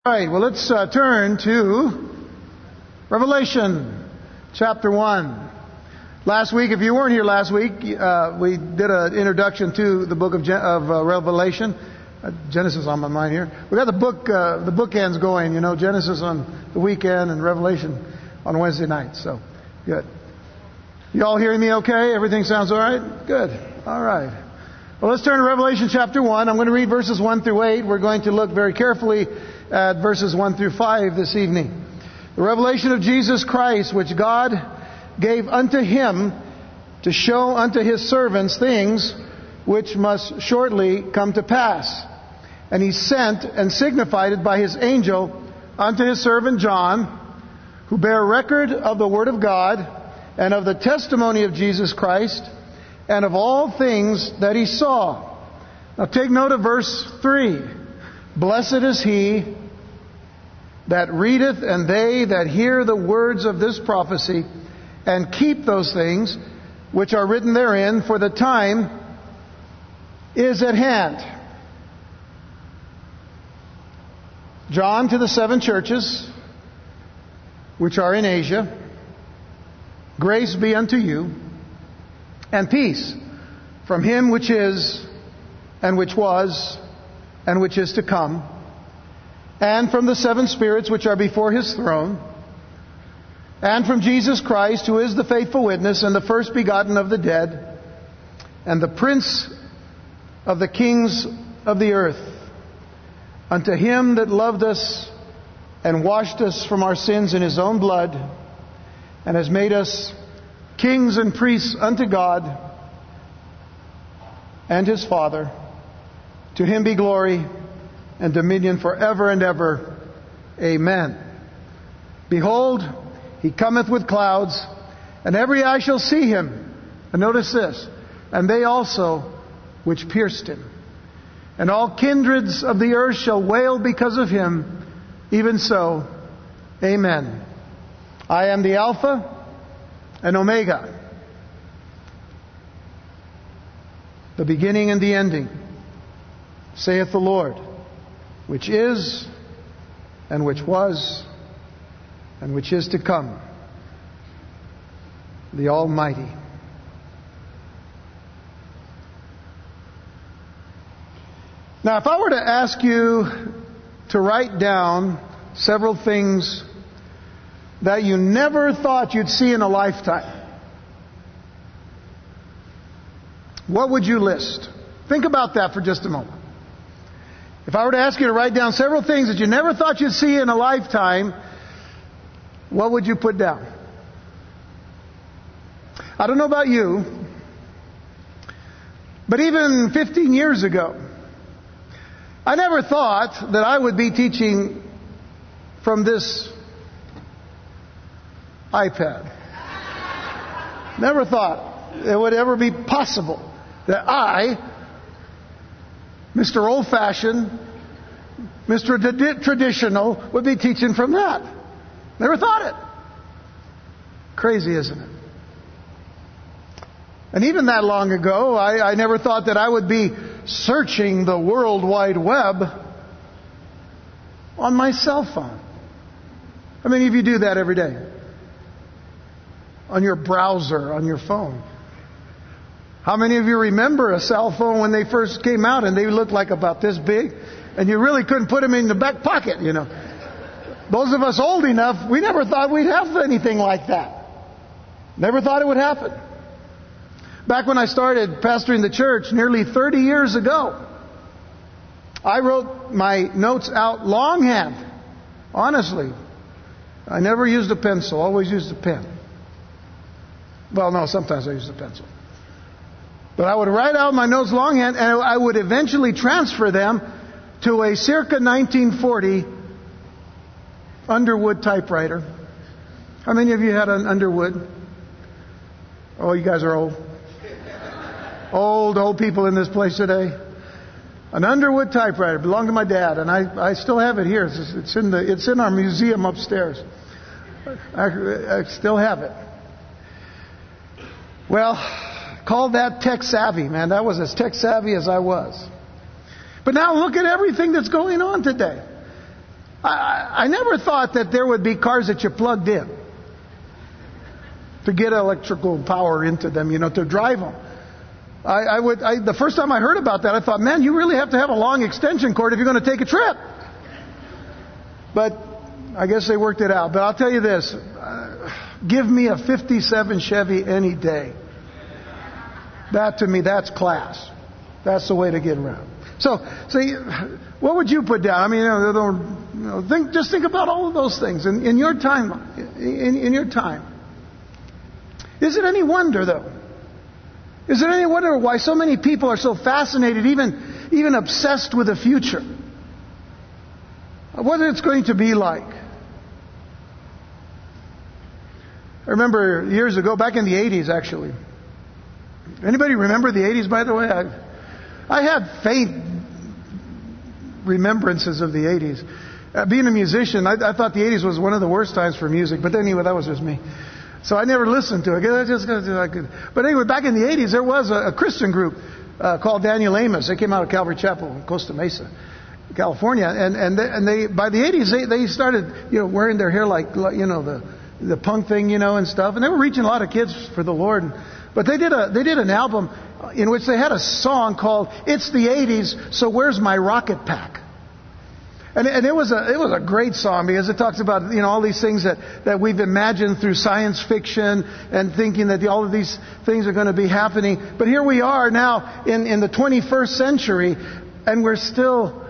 All right, well, let's turn to Revelation chapter 1. Last week, if you weren't here last week, we did an introduction to the book of Revelation. Genesis on my mind here. We got the bookends going, Genesis on the weekend and Revelation on Wednesday night. So, good. You all hearing me okay? Everything sounds all right? Good. All right. Well, let's turn to Revelation chapter 1. I'm going to read verses 1 through 8. We're going to look very carefully at verses 1 through 5 this evening. The revelation of Jesus Christ, which God gave unto Him to show unto His servants things which must shortly come to pass. And He sent and signified it by His angel unto His servant John, who bare record of the Word of God and of the testimony of Jesus Christ and of all things that he saw. Now take note of verse 3. Blessed is he that readeth, and they that hear the words of this prophecy, and keep those things which are written therein, for the time is at hand. John, to the 7 churches which are in Asia, grace be unto you, and peace from Him which is, and which was, and which is to come, and from the 7 spirits which are before His throne, and from Jesus Christ, who is the faithful witness, and the first begotten of the dead, and the Prince of the kings of the earth, unto Him that loved us, and washed us from our sins in His own blood, and has made us kings and priests unto God and His Father. To Him be glory and dominion forever and ever. Amen. Behold, He cometh with clouds, and every eye shall see Him. And notice this, and they also which pierced Him. And all kindreds of the earth shall wail because of Him. Even so, amen. I am the Alpha and Omega, the beginning and the ending, saith the Lord, which is, and which was, and which is to come, the Almighty. Now, if I were to ask you to write down several things that you never thought you'd see in a lifetime, what would you list? Think about that for just a moment. If I were to ask you to write down several things that you never thought you'd see in a lifetime, what would you put down? I don't know about you, but even 15 years ago, I never thought that I would be teaching from this iPad. Never thought it would ever be possible that I, Mr. Old-fashioned, Mr. Traditional, would be teaching from that. Never thought it. Crazy, isn't it? And even that long ago, I never thought that I would be searching the World Wide Web on my cell phone. How many of you do that every day? On your browser, on your phone. How many of you remember a cell phone when they first came out and they looked like about this big and you really couldn't put them in the back pocket, Those of us old enough, we never thought we'd have anything like that. Never thought it would happen. Back when I started pastoring the church nearly 30 years ago, I wrote my notes out longhand. Honestly. I never used a pencil, always used a pen. Well, no, sometimes I used a pencil. But I would write out my notes longhand, and I would eventually transfer them to a circa 1940 Underwood typewriter. How many of you had an Underwood? Oh, you guys are old. Old people in this place today. An Underwood typewriter belonged to my dad, and I still have it here. It's in our museum upstairs. I still have it. Well, call that tech savvy, man. That was as tech savvy as I was. But now look at everything that's going on today. I never thought that there would be cars that you plugged in to get electrical power into them, to drive them. The first time I heard about that, I thought, man, you really have to have a long extension cord if you're going to take a trip. But I guess they worked it out. But I'll tell you this, give me a 57 Chevy any day. That to me, that's class. That's the way to get around. So, what would you put down? I mean, just think about all of those things in your time. In your time. Is it any wonder, though? Is it any wonder why so many people are so fascinated, even obsessed with the future? What it's going to be like? I remember years ago, back in the 80s, actually. Anybody remember the 80s, by the way? I had faint remembrances of the 80s. Being a musician, I thought the 80s was one of the worst times for music. But anyway, that was just me. So I never listened to it. But anyway, back in the 80s, there was a Christian group called Daniel Amos. They came out of Calvary Chapel in Costa Mesa, California. And they by the 80s, they started wearing their hair like the punk thing, and stuff. And they were reaching a lot of kids for the Lord. But they did an album in which they had a song called "It's the 80s, So Where's My Rocket Pack?" And it was a great song because it talks about all these things that we've imagined through science fiction and thinking that all of these things are going to be happening. But here we are now in the 21st century, and we're still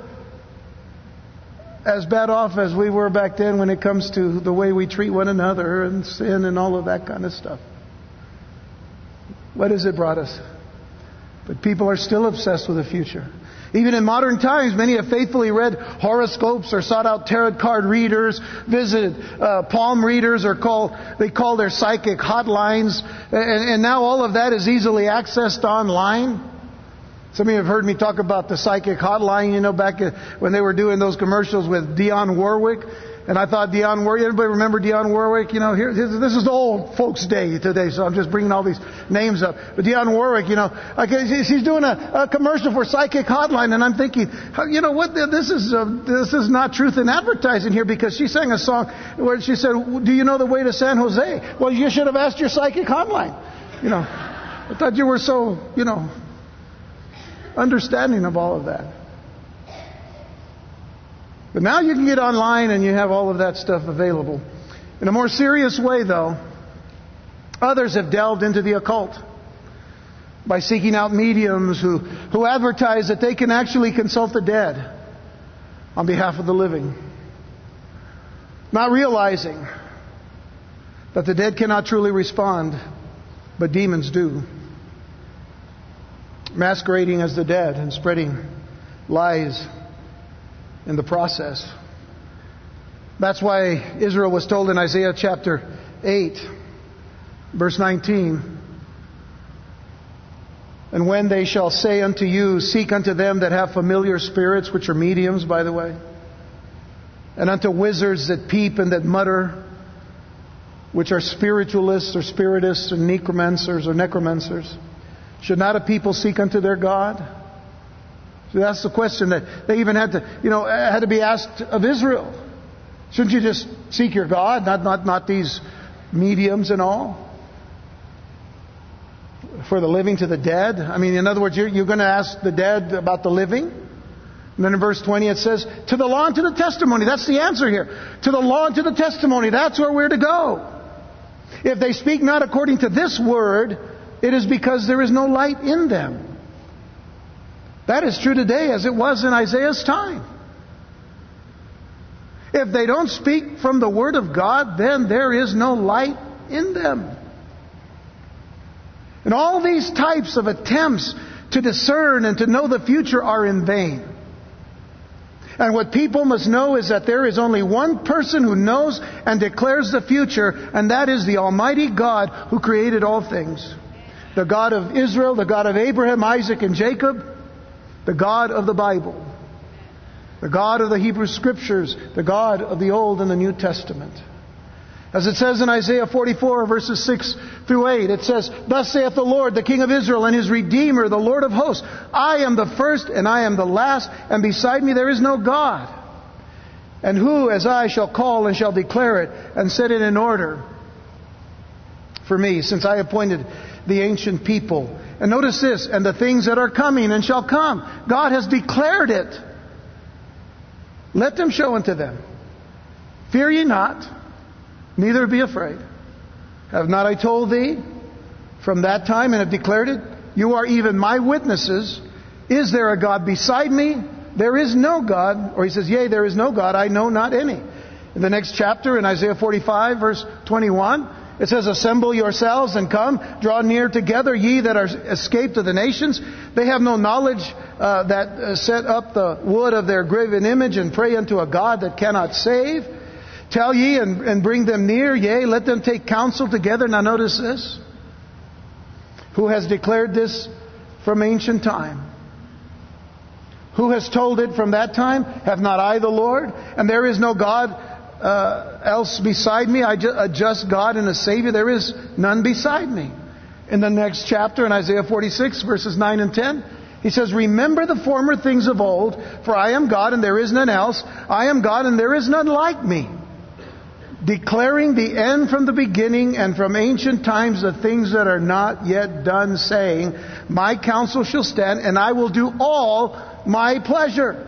as bad off as we were back then when it comes to the way we treat one another and sin and all of that kind of stuff. What has it brought us? But people are still obsessed with the future. Even in modern times, many have faithfully read horoscopes or sought out tarot card readers, visited palm readers, or they call their psychic hotlines. And now all of that is easily accessed online. Some of you have heard me talk about the psychic hotline, back when they were doing those commercials with Dionne Warwick. And I thought Dionne Warwick, anybody remember Dionne Warwick? This is the old folks' day today, so I'm just bringing all these names up. But Dionne Warwick, she's doing a commercial for Psychic Hotline, and I'm thinking, what? This is not truth in advertising here, because she sang a song where she said, "Do you know the way to San Jose?" Well, you should have asked your Psychic Hotline. I thought you were so, understanding of all of that. But now you can get online and you have all of that stuff available. In a more serious way, though, others have delved into the occult by seeking out mediums who advertise that they can actually consult the dead on behalf of the living, not realizing that the dead cannot truly respond, but demons do, masquerading as the dead and spreading lies in the process. That's why Israel was told in Isaiah chapter 8, verse 19, "And when they shall say unto you, seek unto them that have familiar spirits," which are mediums, by the way, "and unto wizards that peep and that mutter," which are spiritualists or spiritists and necromancers, "should not a people seek unto their God?" So that's the question that they even had to be asked of Israel. Shouldn't you just seek your God, not these mediums and all? For the living to the dead? In other words, you're going to ask the dead about the living? And then in verse 20 it says, "To the law and to the testimony." That's the answer here. To the law and to the testimony. That's where we're to go. "If they speak not according to this word, it is because there is no light in them." That is true today as it was in Isaiah's time. If they don't speak from the Word of God, then there is no light in them. And all these types of attempts to discern and to know the future are in vain. And what people must know is that there is only one person who knows and declares the future, and that is the Almighty God who created all things. The God of Israel, the God of Abraham, Isaac, and Jacob, the God of the Bible, the God of the Hebrew Scriptures, the God of the Old and the New Testament. As it says in Isaiah 44, verses 6 through 8, it says, "Thus saith the Lord, the King of Israel, and His Redeemer, the Lord of hosts, I am the first and I am the last, and beside me there is no God. And who, as I, shall call and shall declare it and set it in order for me, since I appointed the ancient people. And notice this, and the things that are coming and shall come. God has declared it. Let them show unto them. Fear ye not, neither be afraid. Have not I told thee from that time and have declared it? You are even my witnesses. Is there a God beside me? There is no God. Or he says, yea, there is no God. I know not any. In the next chapter, in Isaiah 45, verse 21, it says, assemble yourselves and come, draw near together, ye that are escaped of the nations. They have no knowledge that set up the wood of their graven image and pray unto a God that cannot save. Tell ye and bring them near, yea, let them take counsel together. Now notice this. Who has declared this from ancient time? Who has told it from that time? Have not I the Lord? And there is no God else beside me, a just God and a Savior. There is none beside me. In the next chapter, in Isaiah 46, verses 9 and 10, he says, remember the former things of old, for I am God and there is none else. I am God and there is none like me. Declaring the end from the beginning and from ancient times the things that are not yet done, saying, my counsel shall stand and I will do all my pleasure.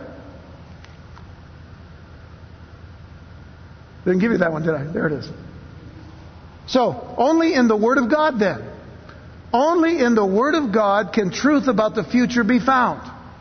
Didn't give you that one, did I? There it is. So, only in the Word of God then. Only in the Word of God can truth about the future be found.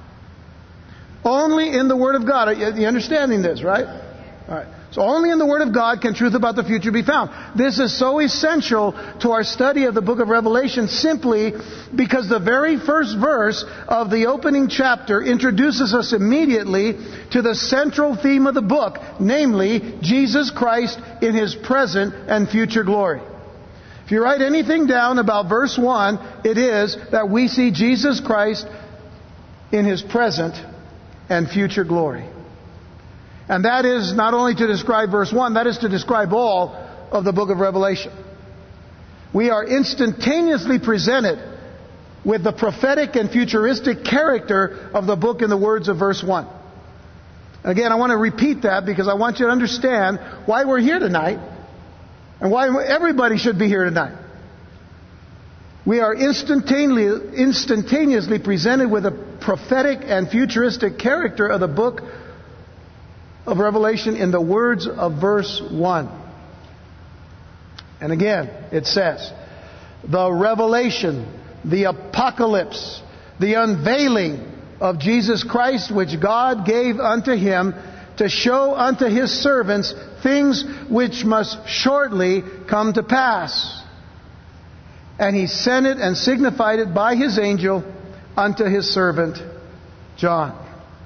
Only in the Word of God. Are you understanding this, right? All right. So only in the Word of God can truth about the future be found. This is so essential to our study of the book of Revelation simply because the very first verse of the opening chapter introduces us immediately to the central theme of the book, namely Jesus Christ in His present and future glory. If you write anything down about verse 1, it is that we see Jesus Christ in His present and future glory. And that is not only to describe verse 1, that is to describe all of the book of Revelation. We are instantaneously presented with the prophetic and futuristic character of the book in the words of verse 1. Again, I want to repeat that because I want you to understand why we're here tonight and why everybody should be here tonight. We are instantaneously presented with a prophetic and futuristic character of the book of Revelation in the words of verse 1. And again, it says, the revelation, the apocalypse, the unveiling of Jesus Christ, which God gave unto Him to show unto His servants things which must shortly come to pass. And He sent it and signified it by His angel unto His servant John.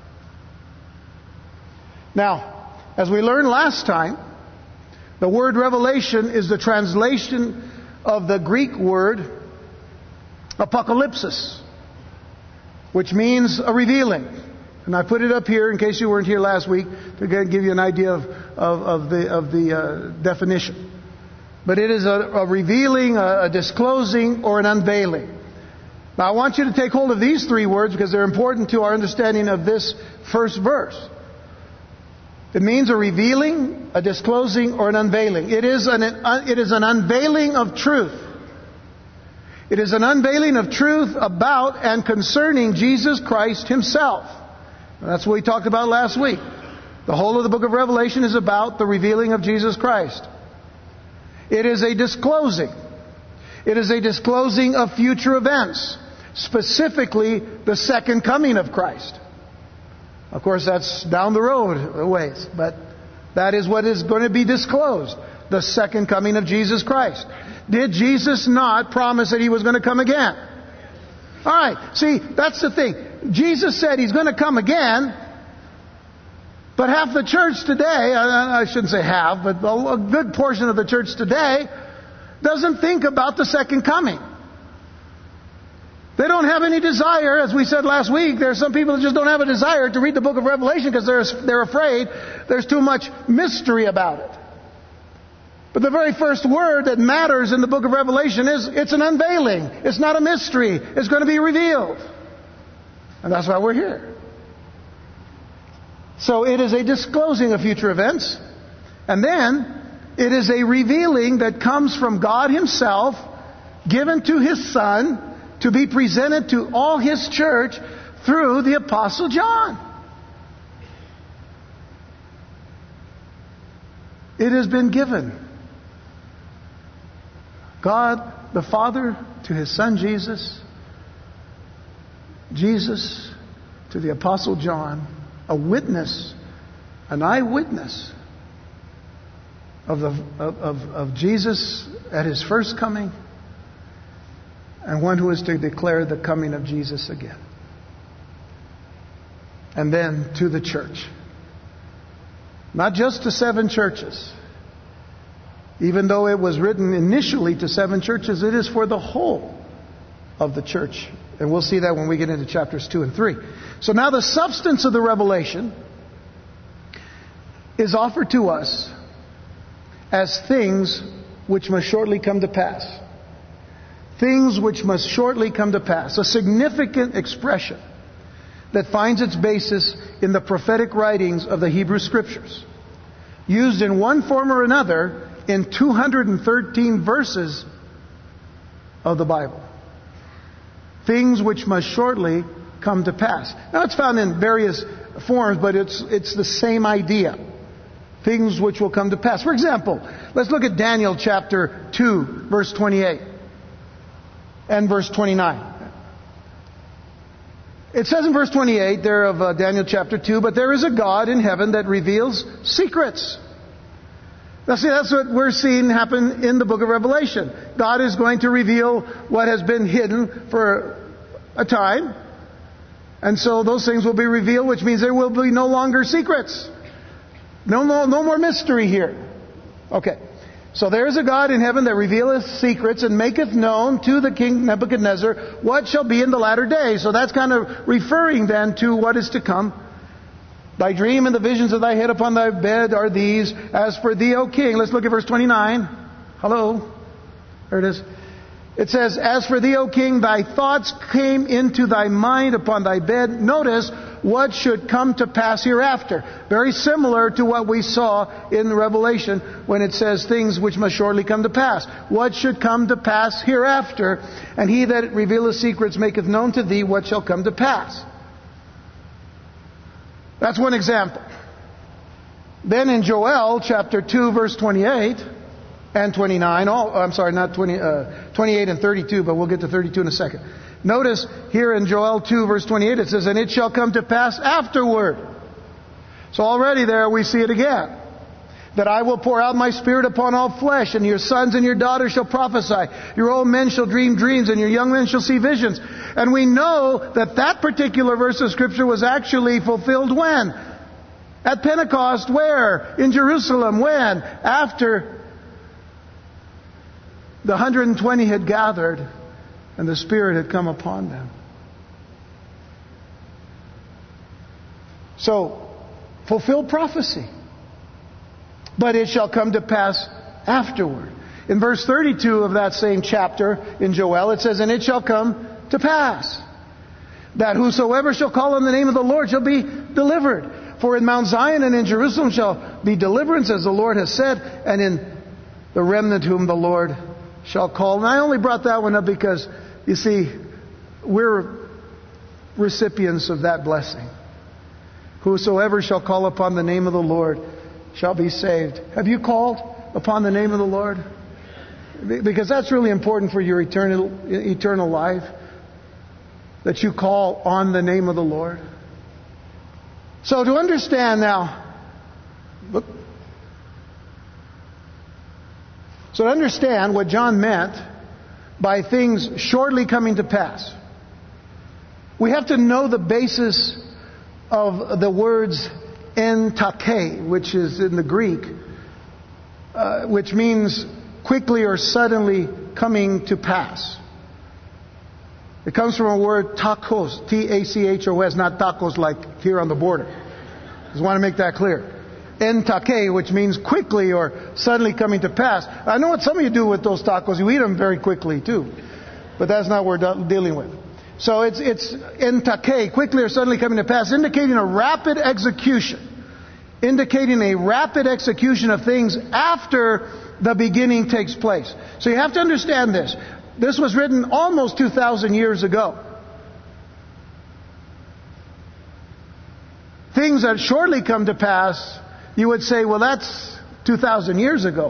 Now, as we learned last time, the word revelation is the translation of the Greek word apocalypsis, which means a revealing. And I put it up here in case you weren't here last week to give you an idea of the definition. But it is a revealing, a disclosing, or an unveiling. Now I want you to take hold of these three words because they're important to our understanding of this first verse. It means a revealing, a disclosing, or an unveiling. It is an unveiling of truth. It is an unveiling of truth about and concerning Jesus Christ Himself. And that's what we talked about last week. The whole of the book of Revelation is about the revealing of Jesus Christ. It is a disclosing. It is a disclosing of future events, specifically the second coming of Christ. Of course, that's down the road a ways, but that is what is going to be disclosed, the second coming of Jesus Christ. Did Jesus not promise that He was going to come again? All right, see, that's the thing. Jesus said He's going to come again, but half the church today, I shouldn't say half, but a good portion of the church today doesn't think about the second coming. They don't have any desire, as we said last week. There are some people that just don't have a desire to read the book of Revelation because they're afraid there's too much mystery about it. But the very first word that matters in the book of Revelation is it's an unveiling. It's not a mystery. It's going to be revealed. And that's why we're here. So it is a disclosing of future events. And then it is a revealing that comes from God Himself, given to His Son, to be presented to all His church through the Apostle John. It has been given. God the Father to His Son Jesus, Jesus to the Apostle John, a witness, an eyewitness of Jesus at His first coming, and one who is to declare the coming of Jesus again. And then to the church. Not just to 7 churches. Even though it was written initially to 7 churches, it is for the whole of the church. And we'll see that when we get into chapters 2 and 3. So now the substance of the revelation is offered to us as things which must shortly come to pass. Things which must shortly come to pass. A significant expression that finds its basis in the prophetic writings of the Hebrew Scriptures, used in one form or another in 213 verses of the Bible. Things which must shortly come to pass. Now it's found in various forms, but it's the same idea. Things which will come to pass. For example, let's look at Daniel chapter 2, verse 28 and verse 29. It says in verse 28 there of Daniel chapter 2, but there is a God in heaven that reveals secrets. Now see, that's what we're seeing happen in the book of Revelation. God is going to reveal what has been hidden for a time. And so those things will be revealed, which means there will be no longer secrets. No more mystery here. Okay. So there is a God in heaven that revealeth secrets and maketh known to the king Nebuchadnezzar what shall be in the latter days. So that's kind of referring then to what is to come. Thy dream and the visions of thy head upon thy bed are these. As for thee, O king. Let's look at verse 29. Hello. There it is. It says, as for thee, O king, thy thoughts came into thy mind upon thy bed. Notice what should come to pass hereafter. Very similar to what we saw in Revelation when it says things which must shortly come to pass. What should come to pass hereafter? And he that revealeth secrets maketh known to thee what shall come to pass. That's one example. Then in Joel chapter 2 verse 28 and 29, not 28 and 32, but we'll get to 32 in a second. Notice here in Joel 2 verse 28 it says, and it shall come to pass afterward. So already there we see it again. That I will pour out my Spirit upon all flesh, and your sons and your daughters shall prophesy. Your old men shall dream dreams, and your young men shall see visions. And we know that that particular verse of Scripture was actually fulfilled when? At Pentecost. Where? In Jerusalem. When? After the 120 had gathered, and the Spirit had come upon them. So, fulfilled prophecy. But it shall come to pass afterward. In verse 32 of that same chapter in Joel, it says, and it shall come to pass that whosoever shall call on the name of the Lord shall be delivered. For in Mount Zion and in Jerusalem shall be deliverance, as the Lord has said, and in the remnant whom the Lord shall call. And I only brought that one up because, you see, we're recipients of that blessing. Whosoever shall call upon the name of the Lord shall be saved. Have you called upon the name of the Lord? Because that's really important for your eternal life. That you call on the name of the Lord. So to understand now, look. So to understand what John meant by things shortly coming to pass, we have to know the basis of the words en take, which is in the Greek, which means quickly or suddenly coming to pass. It comes from a word tachos, T-A-C-H-O-S, not tacos like here on the border. Just want to make that clear. En take, which means quickly or suddenly coming to pass. I know what some of you do with those tacos. You eat them very quickly too. But that's not what we're dealing with. So it's en take, quickly or suddenly coming to pass, indicating a rapid execution indicating a rapid execution of things after the beginning takes place. So you have to understand this. This was written almost 2,000 years ago. Things that shortly come to pass, you would say, well, that's 2,000 years ago.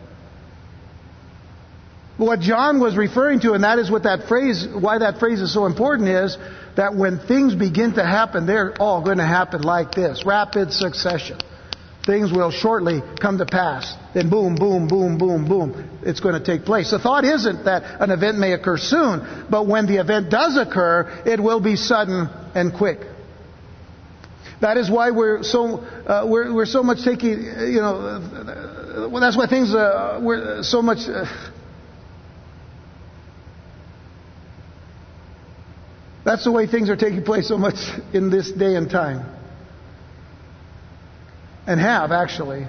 But what John was referring to, and that is what that phrase, why that phrase is so important, is that when things begin to happen, they're all going to happen like this. Rapid succession. Things will shortly come to pass. Then boom, boom, boom, boom, boom. It's going to take place. The thought isn't that an event may occur soon, but when the event does occur, it will be sudden and quick. That is why we're so much taking, well, that's why things we're so much. That's the way things are taking place so much in this day and time. And have actually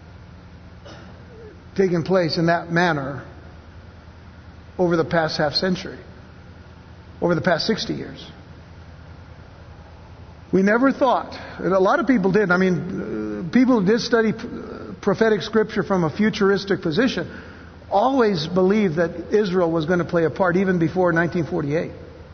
taken place in that manner over the past half century, over the past 60 years. We never thought, and a lot of people did, people who did study prophetic scripture from a futuristic position always believed that Israel was going to play a part even before 1948.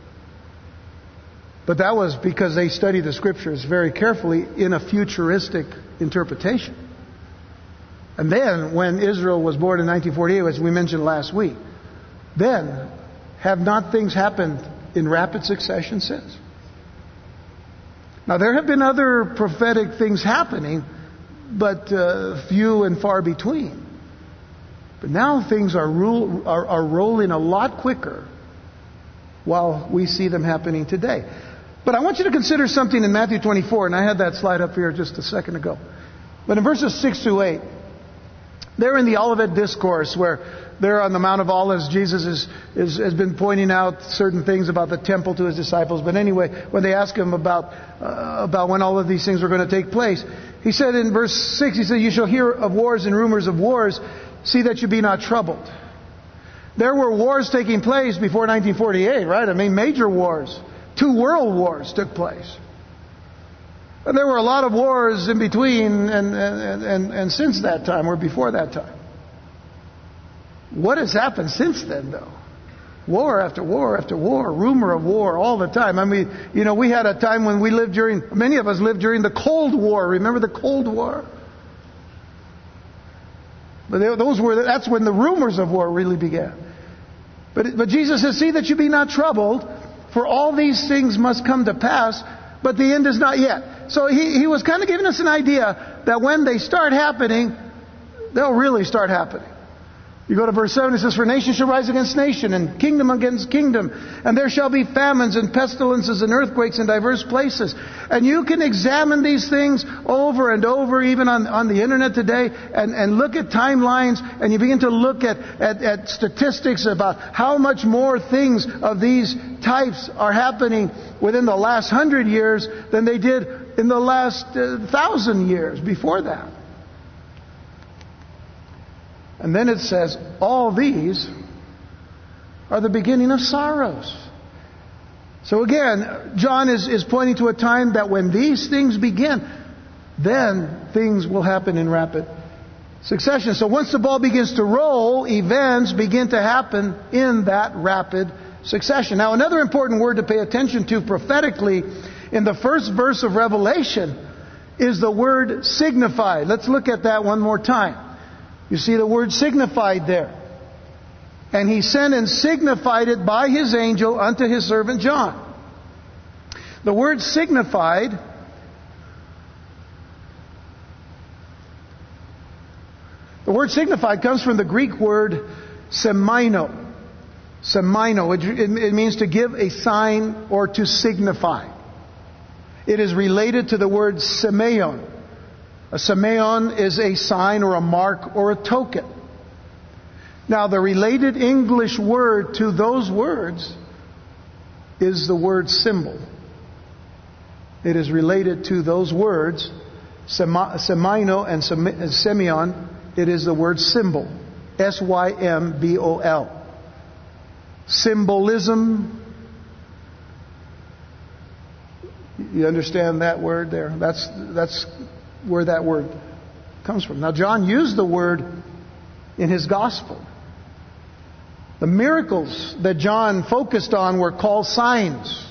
But that was because they studied the scriptures very carefully in a futuristic interpretation. And then, when Israel was born in 1948, as we mentioned last week, then have not things happened in rapid succession since? Now, there have been other prophetic things happening, but few and far between. But now things are rolling a lot quicker while we see them happening today. But I want you to consider something in Matthew 24, and I had that slide up here just a second ago. But in verses 6 to 8, they're in the Olivet Discourse, where they're on the Mount of Olives. Jesus has been pointing out certain things about the temple to his disciples. But anyway, when they ask him about when all of these things were going to take place, he said in verse 6, he said, "You shall hear of wars and rumors of wars. See that you be not troubled." There were wars taking place before 1948, right? Major wars. 2 world wars took place. And there were a lot of wars in between and since that time, or before that time. What has happened since then, though? War after war after war, rumor of war all the time. We had a time when many of us lived during the Cold War. Remember the Cold War? But that's when the rumors of war really began. But Jesus says, "See that you be not troubled, for all these things must come to pass, but the end is not yet." So he was kind of giving us an idea that when they start happening, they'll really start happening. You go to verse 7, it says, "For nation shall rise against nation, and kingdom against kingdom. And there shall be famines and pestilences and earthquakes in diverse places." And you can examine these things over and over, even on the internet today, and look at timelines, and you begin to look at statistics about how much more things of these types are happening within the last 100 years than they did in the last 1,000 years before that. And then it says, all these are the beginning of sorrows. So again, John is pointing to a time that when these things begin, then things will happen in rapid succession. So once the ball begins to roll, events begin to happen in that rapid succession. Now, another important word to pay attention to prophetically in the first verse of Revelation is the word signified. Let's look at that one more time. You see the word signified there. "And he sent and signified it by his angel unto his servant John." The word signified comes from the Greek word semino. Semino. It means to give a sign or to signify. It is related to the word semeion. A semeion is a sign or a mark or a token. Now, the related English word to those words is the word symbol. It is related to those words, semino and semeion. It is the word symbol. S-Y-M-B-O-L. Symbolism. You understand that word there? That's where that word comes from. Now, John used the word in his gospel. The miracles that John focused on were called signs,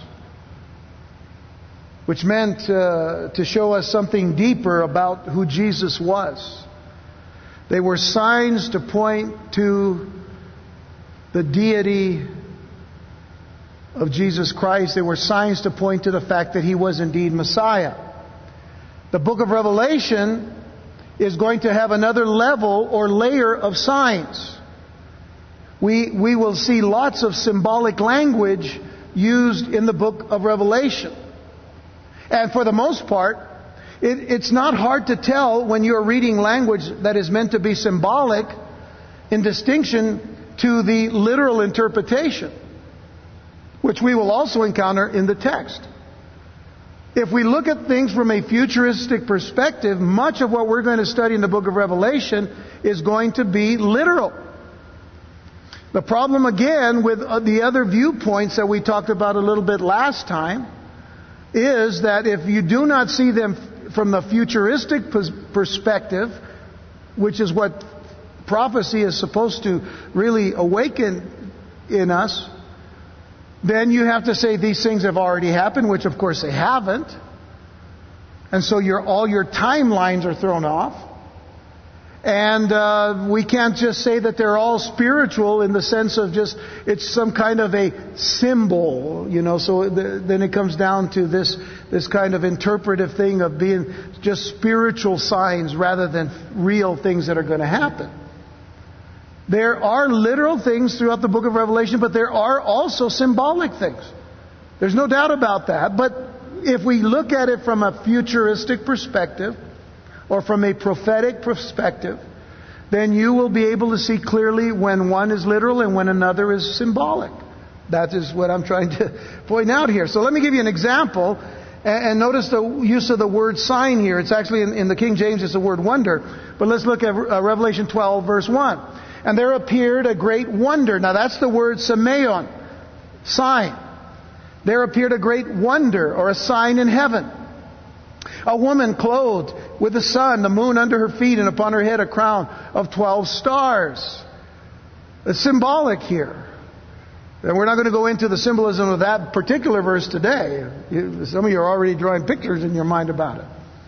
which meant to show us something deeper about who Jesus was. They were signs to point to the deity of Jesus Christ. They were signs to point to the fact that He was indeed Messiah. The book of Revelation is going to have another level or layer of signs. We will see lots of symbolic language used in the book of Revelation. And for the most part, it's not hard to tell when you're reading language that is meant to be symbolic in distinction to the literal interpretation, which we will also encounter in the text. If we look at things from a futuristic perspective, much of what we're going to study in the book of Revelation is going to be literal. The problem again with the other viewpoints that we talked about a little bit last time is that if you do not see them from the futuristic perspective, which is what prophecy is supposed to really awaken in us, then you have to say these things have already happened, which of course they haven't. And so all your timelines are thrown off. And we can't just say that they're all spiritual in the sense of just, it's some kind of a symbol, so then it comes down to this kind of interpretive thing of being just spiritual signs rather than real things that are going to happen. There are literal things throughout the book of Revelation, but there are also symbolic things. There's no doubt about that. But if we look at it from a futuristic perspective, or from a prophetic perspective, then you will be able to see clearly when one is literal and when another is symbolic. That is what I'm trying to point out here. So let me give you an example. And notice the use of the word sign here. It's actually in the King James, it's the word wonder. But let's look at Revelation 12, verse 1. And there appeared a great wonder. Now that's the word semeion, sign. There appeared a great wonder, or a sign in heaven. A woman clothed with the sun, the moon under her feet, and upon her head a crown of 12 stars. It's symbolic here. And we're not going to go into the symbolism of that particular verse today. Some of you are already drawing pictures in your mind about it.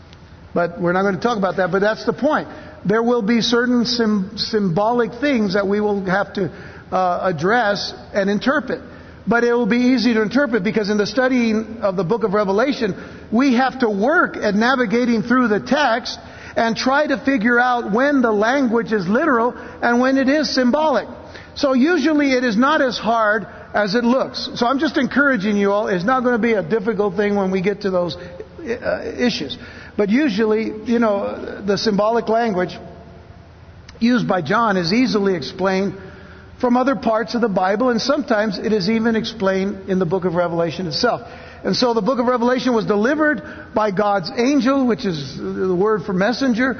But we're not going to talk about that, but that's the point. There will be certain symbolic things that we will have to address and interpret. But it will be easy to interpret because in the studying of the book of Revelation, we have to work at navigating through the text and try to figure out when the language is literal and when it is symbolic. So usually it is not as hard as it looks. So I'm just encouraging you all, it's not going to be a difficult thing when we get to those issues. But usually, the symbolic language used by John is easily explained from other parts of the Bible, and sometimes it is even explained in the book of Revelation itself. And so the book of Revelation was delivered by God's angel, which is the word for messenger,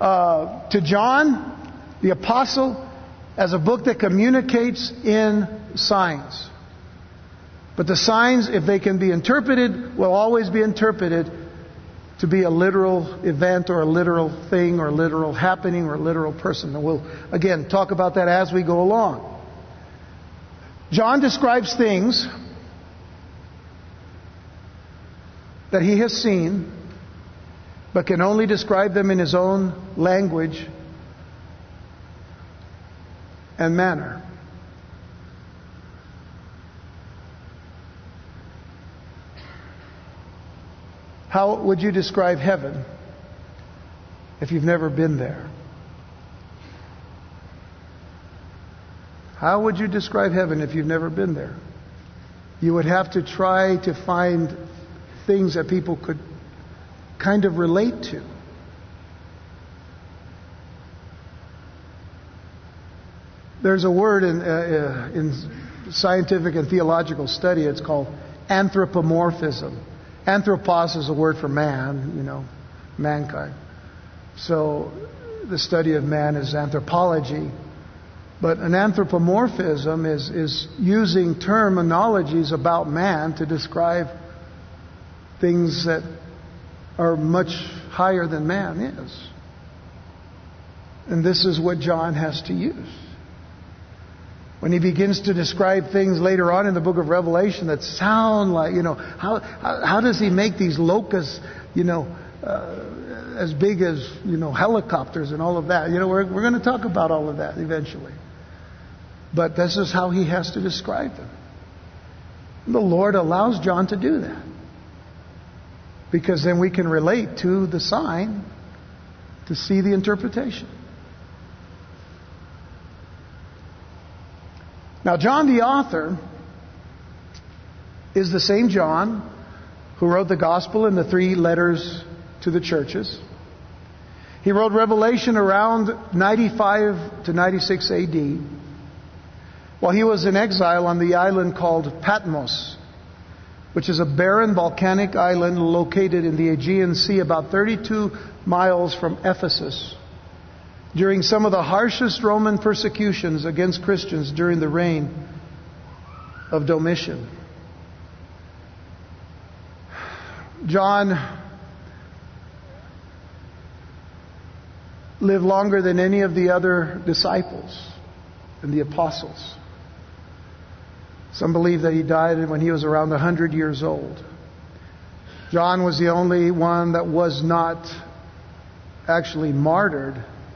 to John, the apostle, as a book that communicates in signs. But the signs, if they can be interpreted, will always be interpreted to be a literal event or a literal thing or a literal happening or a literal person. And we'll, again, talk about that as we go along. John describes things that he has seen, but can only describe them in his own language and manner. How would you describe heaven if you've never been there? How would you describe heaven if you've never been there? You would have to try to find things that people could kind of relate to. There's a word in scientific and theological study, it's called anthropomorphism. Anthropos is a word for man, mankind. So the study of man is anthropology. But an anthropomorphism is using terminologies about man to describe things that are much higher than man is. And this is what John has to use. When he begins to describe things later on in the book of Revelation that sound like, how does he make these locusts, as big as, helicopters and all of that? We're going to talk about all of that eventually. But this is how he has to describe them. The Lord allows John to do that. Because then we can relate to the sign to see the interpretation. Now, John the author is the same John who wrote the gospel and the 3 letters to the churches. He wrote Revelation around 95 to 96 AD while he was in exile on the island called Patmos, which is a barren volcanic island located in the Aegean Sea about 32 miles from Ephesus, during some of the harshest Roman persecutions against Christians during the reign of Domitian. John lived longer than any of the other disciples and the apostles. Some believe that he died when he was around 100 years old. John was the only one that was not actually martyred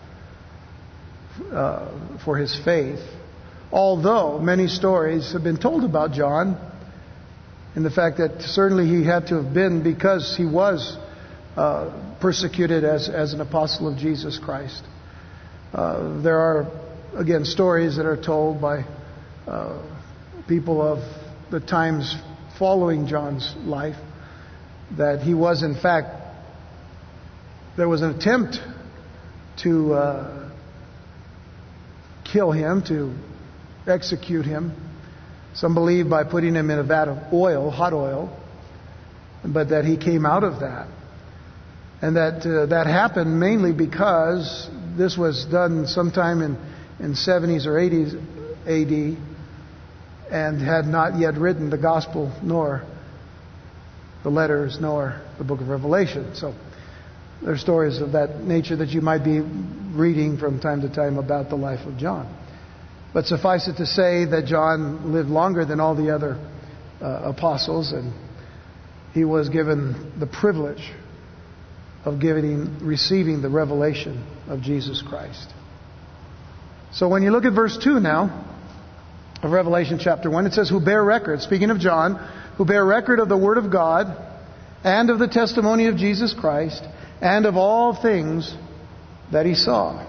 for his faith. Although many stories have been told about John, and the fact that certainly he had to have been, because he was persecuted as an apostle of Jesus Christ. There are, again, stories that are told by people of the times following John's life that he was, in fact, there was an attempt to kill him, to execute him. Some believe by putting him in a vat of oil, hot oil, but that he came out of that. And that happened mainly because this was done sometime in 70s or 80s AD and had not yet written the gospel, nor the letters, nor the book of Revelation. So there are stories of that nature that you might be reading from time to time about the life of John. But suffice it to say that John lived longer than all the other apostles, and he was given the privilege of receiving the revelation of Jesus Christ. So when you look at verse 2 now of Revelation chapter 1, it says, who bear record, speaking of John, who bear record of the Word of God and of the testimony of Jesus Christ and of all things that he saw.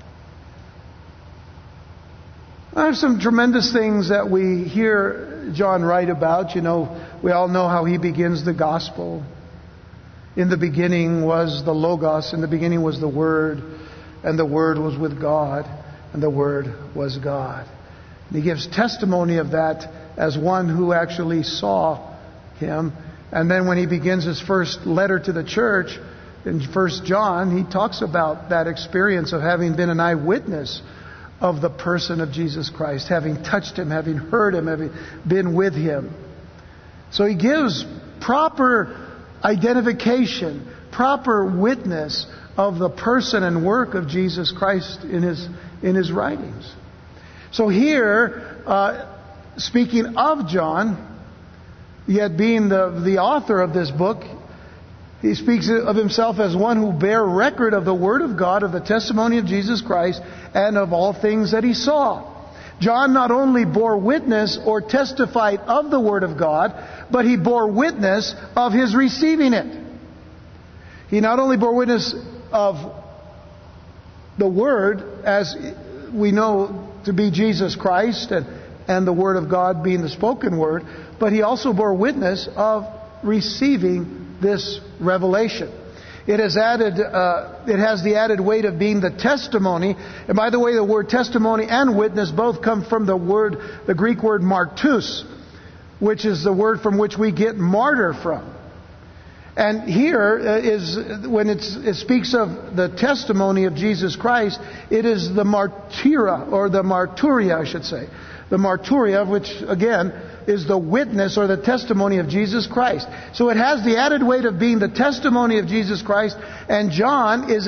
There are some tremendous things that we hear John write about. We all know how he begins the gospel. In the beginning was the Logos, in the beginning was the Word, and the Word was with God, and the Word was God. And he gives testimony of that as one who actually saw him. And then when he begins his first letter to the church, in 1 John, he talks about that experience of having been an eyewitness of the person of Jesus Christ, having touched him, having heard him, having been with him. So he gives proper identification, proper witness of the person and work of Jesus Christ in his writings. So here, speaking of John, yet being the author of this book, he speaks of himself as one who bear record of the Word of God, of the testimony of Jesus Christ, and of all things that he saw. John not only bore witness or testified of the Word of God, but he bore witness of his receiving it. He not only bore witness of the Word, as we know to be Jesus Christ, and the Word of God being the spoken Word, but he also bore witness of receiving this revelation. It has the added weight of being the testimony. And by the way, the word testimony and witness both come from the Greek word martus, which is the word from which we get martyr from. And here is, when it speaks of the testimony of Jesus Christ, it is the martyra, or the marturia, I should say. The marturia, which again is the witness or the testimony of Jesus Christ. So it has the added weight of being the testimony of Jesus Christ, and John's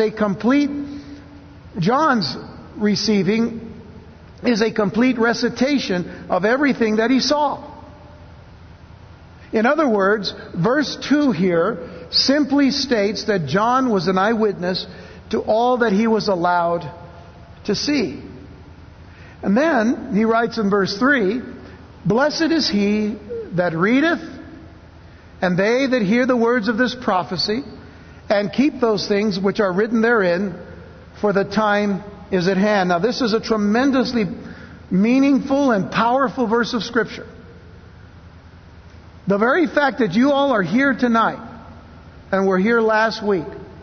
receiving is a complete recitation of everything that he saw. In other words, verse 2 here simply states that John was an eyewitness to all that he was allowed to see. And then he writes in verse 3, "Blessed is he that readeth, and they that hear the words of this prophecy, and keep those things which are written therein, for the time is at hand." Now this is a tremendously meaningful and powerful verse of Scripture. The very fact that you all are here tonight, and were here last week,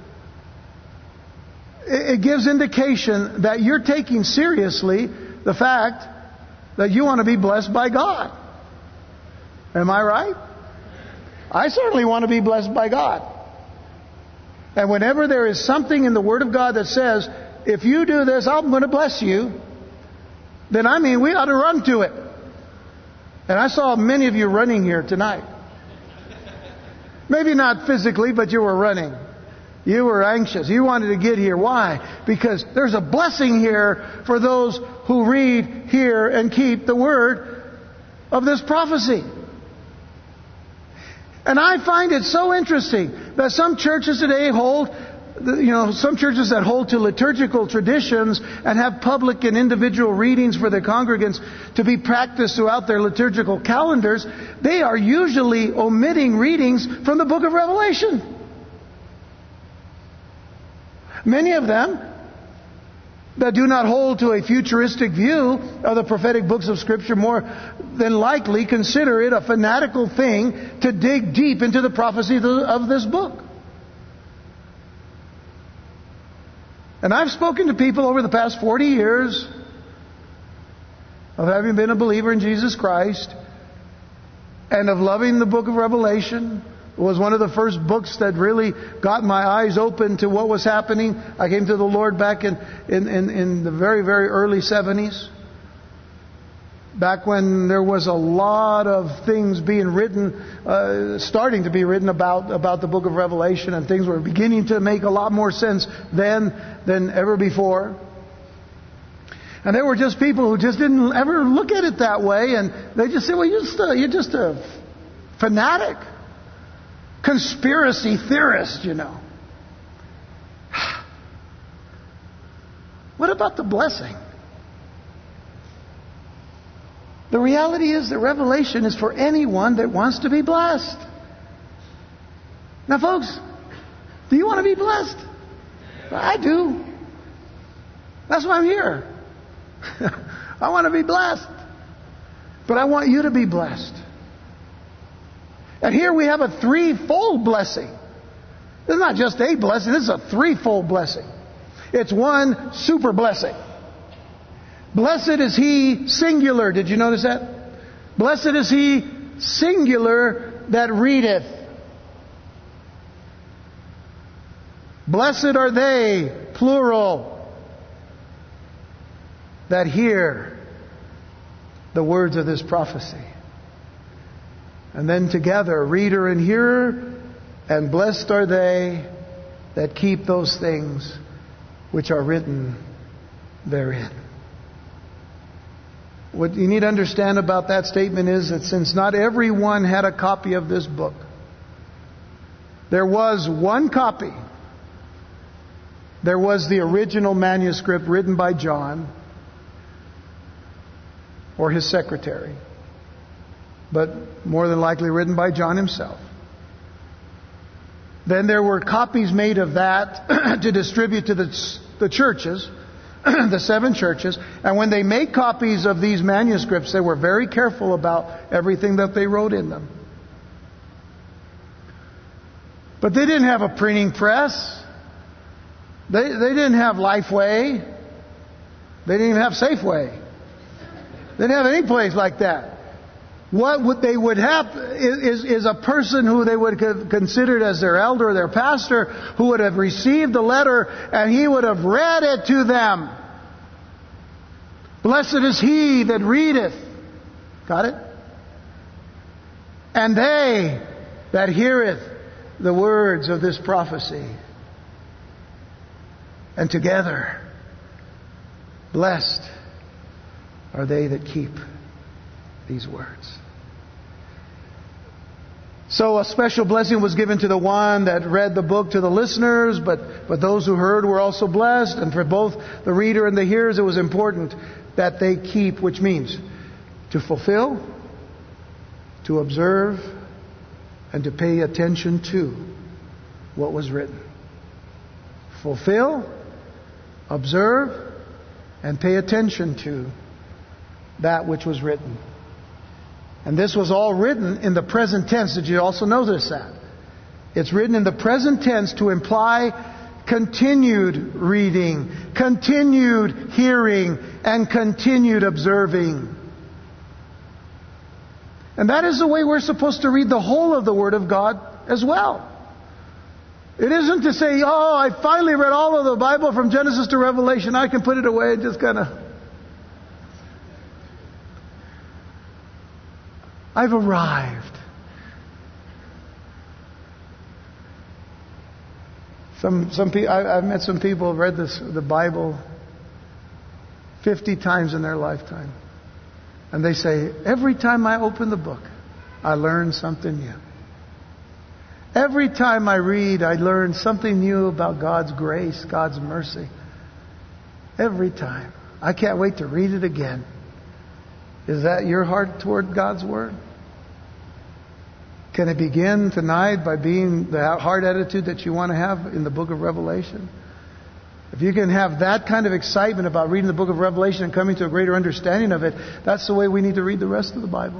it gives indication that you're taking seriously the fact that you want to be blessed by God. Am I right? I certainly want to be blessed by God. And whenever there is something in the Word of God that says, if you do this, I'm going to bless you, then we ought to run to it. And I saw many of you running here tonight. Maybe not physically, but you were running. You were anxious. You wanted to get here. Why? Because there's a blessing here for those who read, hear, and keep the word of this prophecy. And I find it so interesting that some churches today some churches that hold to liturgical traditions and have public and individual readings for their congregants to be practiced throughout their liturgical calendars, they are usually omitting readings from the book of Revelation. Many of them that do not hold to a futuristic view of the prophetic books of Scripture more than likely consider it a fanatical thing to dig deep into the prophecy of this book. And I've spoken to people over the past 40 years of having been a believer in Jesus Christ and of loving the book of Revelation. It was one of the first books that really got my eyes open to what was happening. I came to the Lord back in the very, very early 70s. Back when there was a lot of things being written, starting to be written about the book of Revelation, and things were beginning to make a lot more sense then than ever before. And there were just people who just didn't ever look at it that way, and they just said, well, you're just a fanatic, conspiracy theorist, What about the blessing? The reality is that Revelation is for anyone that wants to be blessed. Now, folks, do you want to be blessed? I do. That's why I'm here. I want to be blessed. But I want you to be blessed. And here we have a threefold blessing. This is not just a blessing, this is a threefold blessing. It's one super blessing. Blessed is he, singular. Did you notice that? Blessed is he, singular, that readeth. Blessed are they, plural, that hear the words of this prophecy. And then together, reader and hearer, and blessed are they that keep those things which are written therein. What you need to understand about that statement is that since not everyone had a copy of this book, there was one copy. There was the original manuscript written by John or his secretary, but more than likely written by John himself. Then there were copies made of that to distribute to the churches, the 7 churches. And when they made copies of these manuscripts, they were very careful about everything that they wrote in them. But they didn't have a printing press. They didn't have Lifeway. They didn't even have Safeway. They didn't have any place like that. what they would have is a person who they would have considered as their elder or their pastor, who would have received the letter and he would have read it to them. Blessed is he that readeth. Got it? And they that heareth the words of this prophecy. And together, blessed are they that keep these words. So a special blessing was given to the one that read the book to the listeners, but those who heard were also blessed. And for both the reader and the hearers, it was important that they keep, which means to fulfill, to observe, and to pay attention to what was written. Fulfill, observe, and pay attention to that which was written. And this was all written in the present tense. Did you also notice that? It's written in the present tense to imply continued reading, continued hearing, and continued observing. And that is the way we're supposed to read the whole of the Word of God as well. It isn't to say, oh, I finally read all of the Bible from Genesis to Revelation. I can put it away and just kind of... I've arrived. Some people, I've met some people who've read the Bible 50 times in their lifetime. And they say, every time I open the book, I learn something new. Every time I read, I learn something new about God's grace, God's mercy. Every time. I can't wait to read it again. Is that your heart toward God's Word? Can it begin tonight by being the heart attitude that you want to have in the book of Revelation? If you can have that kind of excitement about reading the book of Revelation and coming to a greater understanding of it, that's the way we need to read the rest of the Bible.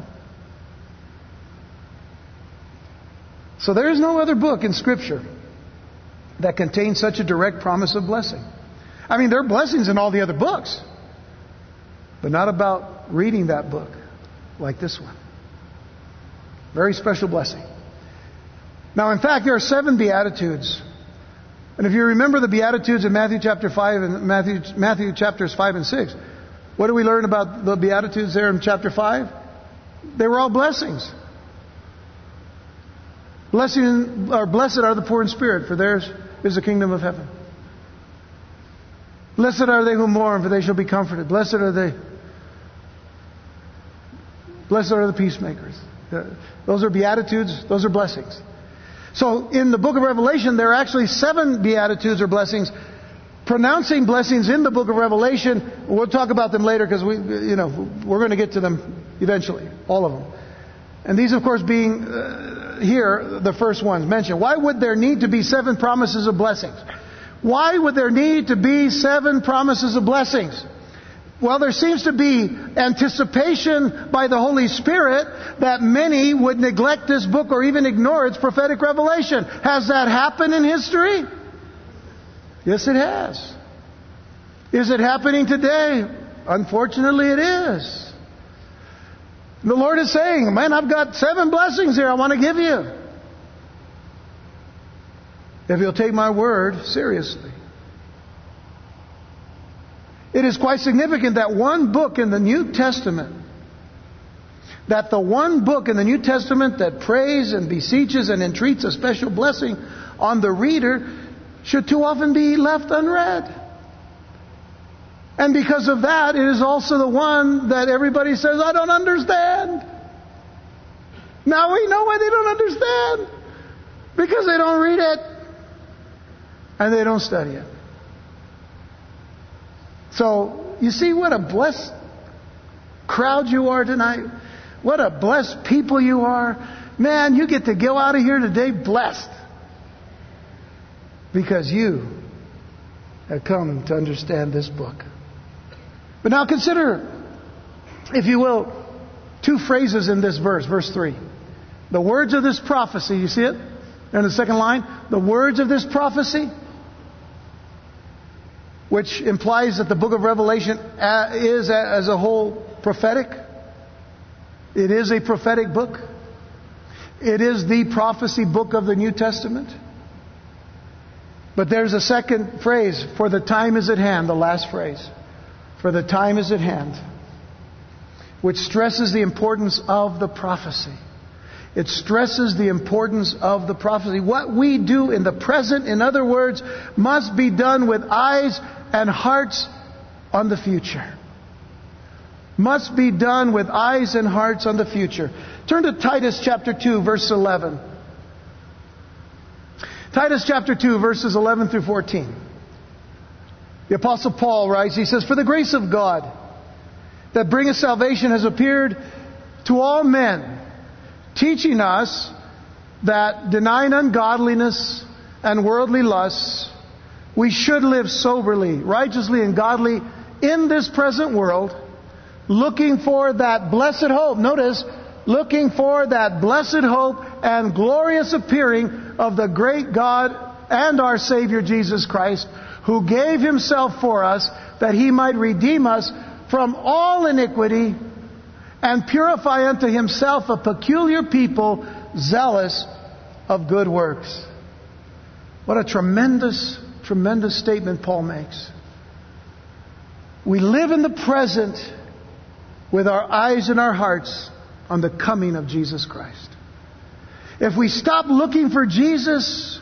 So there is no other book in Scripture that contains such a direct promise of blessing. I mean, there are blessings in all the other books, but not about reading that book like this one. Very special blessing. Now, in fact, there are 7 Beatitudes. And if you remember the Beatitudes in Matthew chapter 5 and Matthew chapters 5 and 6, what do we learn about the Beatitudes there in chapter 5? They were all blessings. Blessed are the poor in spirit, for theirs is the kingdom of heaven. Blessed are they who mourn, for they shall be comforted. Blessed are the peacemakers. Those are Beatitudes. Those are blessings. So in the book of Revelation, there are actually 7 Beatitudes or blessings, pronouncing blessings in the book of Revelation. We'll talk about them later because we're going to get to them eventually, all of them. And these, of course, being here, the first ones mentioned. Why would there need to be 7 promises of blessings? Why would there need to be 7 promises of blessings? Well, there seems to be anticipation by the Holy Spirit that many would neglect this book or even ignore its prophetic revelation. Has that happened in history? Yes, it has. Is it happening today? Unfortunately, it is. The Lord is saying, man, I've got 7 blessings here I want to give you. If you'll take my word seriously. It is quite significant that one book in the New Testament, that prays and beseeches and entreats a special blessing on the reader should too often be left unread. And because of that, it is also the one that everybody says, I don't understand. Now we know why they don't understand. Because they don't read it. And they don't study it. So, you see what a blessed crowd you are tonight? What a blessed people you are. Man, you get to go out of here today blessed. Because you have come to understand this book. But now consider, if you will, 2 phrases in this verse, verse 3. The words of this prophecy, you see it? In the second line, the words of this prophecy, which implies that the book of Revelation is as a whole prophetic. It is a prophetic book. It is the prophecy book of the New Testament. But there's a second phrase, for the time is at hand, the last phrase. For the time is at hand, which stresses the importance of the prophecy. It stresses the importance of the prophecy. What we do in the present, in other words, must be done with eyes and hearts on the future. Must be done with eyes and hearts on the future. Turn to Titus chapter 2, verse 11. Titus chapter 2, verses 11 through 14. The Apostle Paul writes, he says, "For the grace of God that bringeth salvation has appeared to all men, teaching us that denying ungodliness and worldly lusts, we should live soberly, righteously, and godly in this present world, looking for that blessed hope." Notice, looking for that blessed hope and glorious appearing of the great God and our Savior Jesus Christ, who gave Himself for us, that He might redeem us from all iniquity and purify unto Himself a peculiar people, zealous of good works. What a tremendous, tremendous statement Paul makes. We live in the present with our eyes and our hearts on the coming of Jesus Christ. If we stop looking for Jesus,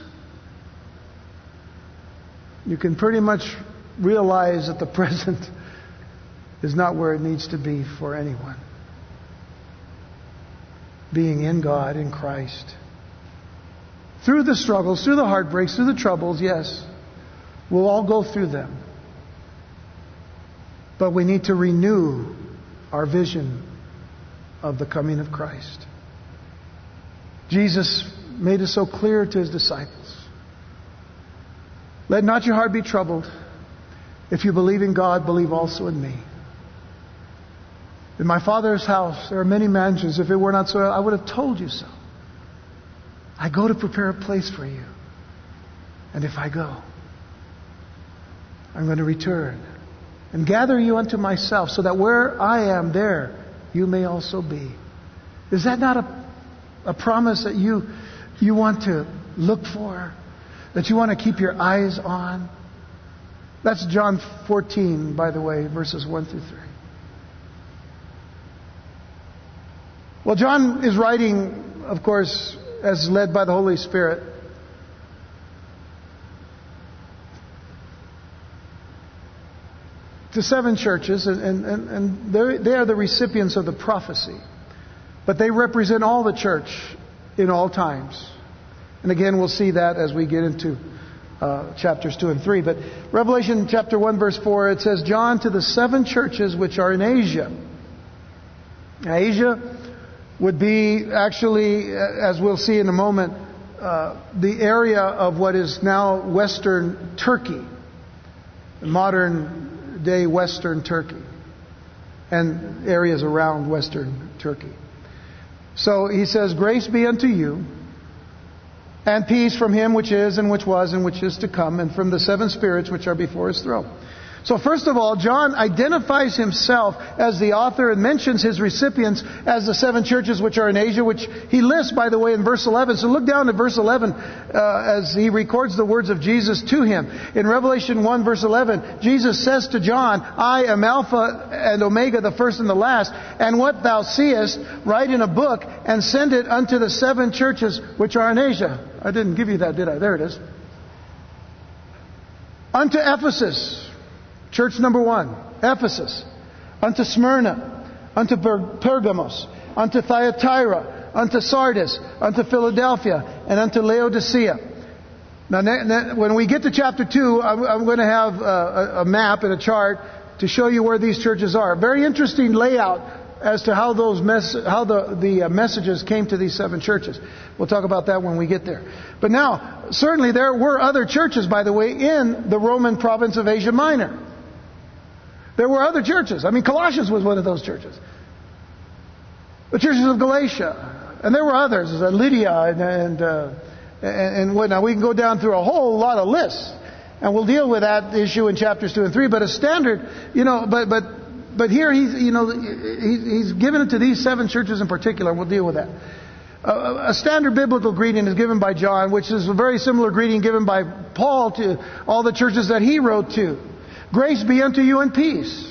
you can pretty much realize that the present is not where it needs to be for anyone. Being in God, in Christ. Through the struggles, through the heartbreaks, through the troubles, yes. We'll all go through them. But we need to renew our vision of the coming of Christ. Jesus made it so clear to His disciples. Let not your heart be troubled. If you believe in God, believe also in me. In my Father's house there are many mansions. If it were not so, I would have told you so. I go to prepare a place for you. And if I go, I'm going to return and gather you unto myself, so that where I am, there you may also be. Is that not a promise that you want to look for? That you want to keep your eyes on? That's John 14, by the way, verses 1 through 3. Well, John is writing, of course, as led by the Holy Spirit. To 7 churches, and they are the recipients of the prophecy. But they represent all the church in all times. And again, we'll see that as we get into chapters 2 and 3. But Revelation chapter 1, verse 4, it says, "John, to the 7 churches which are in Asia." Now, Asia would be actually, as we'll see in a moment, the area of what is now Western Turkey, modern day Western Turkey, and areas around Western Turkey. So he says, "Grace be unto you, and peace from Him which is, and which was, and which is to come, and from the 7 spirits which are before His throne." So first of all, John identifies himself as the author and mentions his recipients as the 7 churches which are in Asia, which he lists, by the way, in verse 11. So look down at verse 11 as he records the words of Jesus to him. In Revelation 1, verse 11, Jesus says to John, "I am Alpha and Omega, the first and the last. And what thou seest, write in a book, and send it unto the 7 churches which are in Asia." I didn't give you that, did I? There it is. "Unto Ephesus," church number 1, Ephesus. "Unto Smyrna, unto Pergamos, unto Thyatira, unto Sardis, unto Philadelphia, and unto Laodicea." Now, when we get to chapter 2, I'm going to have a map and a chart to show you where these churches are. Very interesting layout as to how the messages came to these 7 churches. We'll talk about that when we get there. But now, certainly there were other churches, by the way, in the Roman province of Asia Minor. There were other churches. I mean, Colossians was one of those churches. The churches of Galatia. And there were others, Lydia and whatnot. We can go down through a whole lot of lists. And we'll deal with that issue in chapters 2 and 3. But a standard, but But here he's given it to these 7 churches in particular. We'll deal with that. A standard biblical greeting is given by John, which is a very similar greeting given by Paul to all the churches that he wrote to. Grace be unto you and peace.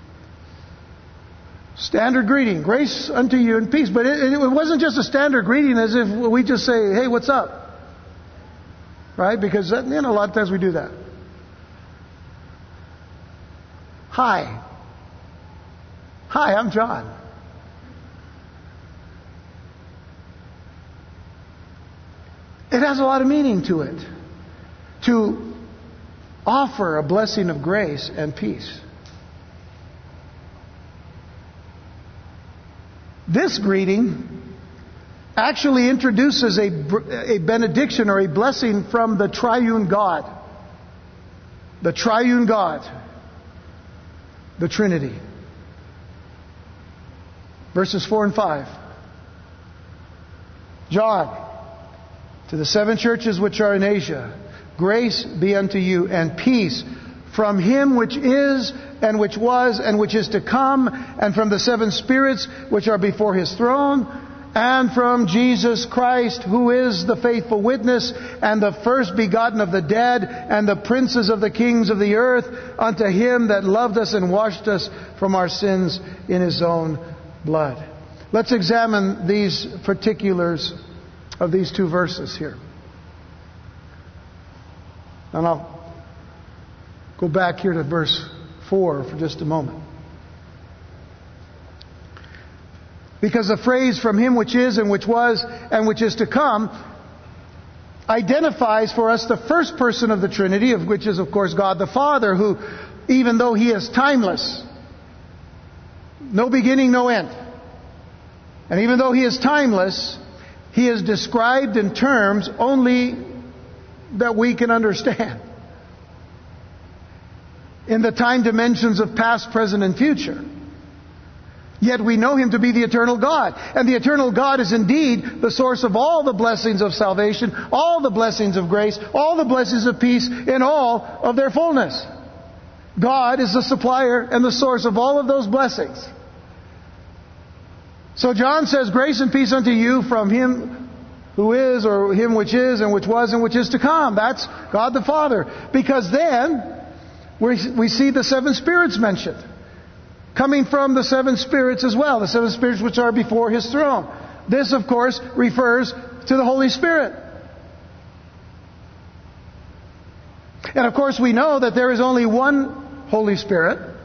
Standard greeting. Grace unto you and peace. But it wasn't just a standard greeting as if we just say, hey, what's up? Right? Because a lot of times we do that. Hi. Hi, I'm John. It has a lot of meaning to it. To offer a blessing of grace and peace. This greeting actually introduces a benediction or a blessing from the triune God. The triune God. The Trinity. Verses 4 and 5. John, to the 7 churches which are in Asia, grace be unto you and peace from Him which is and which was and which is to come, and from the 7 spirits which are before His throne, and from Jesus Christ, who is the faithful witness and the first begotten of the dead and the princes of the kings of the earth, unto Him that loved us and washed us from our sins in His own blood. Let's examine these particulars of these 2 verses here. And I'll go back here to verse 4 for just a moment. Because the phrase from Him which is and which was and which is to come identifies for us the first person of the Trinity, of which is of course God the Father, who, even though He is timeless, no beginning, no end, and even though He is timeless, He is described in terms only that we can understand, in the time dimensions of past, present, and future. Yet we know Him to be the eternal God. And the eternal God is indeed the source of all the blessings of salvation, all the blessings of grace, all the blessings of peace in all of their fullness. God is the supplier and the source of all of those blessings. So John says, grace and peace unto you from Him who is, or Him which is, and which was, and which is to come. That's God the Father. Because then we see the 7 spirits mentioned. Coming from the 7 spirits as well. The 7 spirits which are before His throne. This, of course, refers to the Holy Spirit. And of course we know that there is only one Holy Spirit.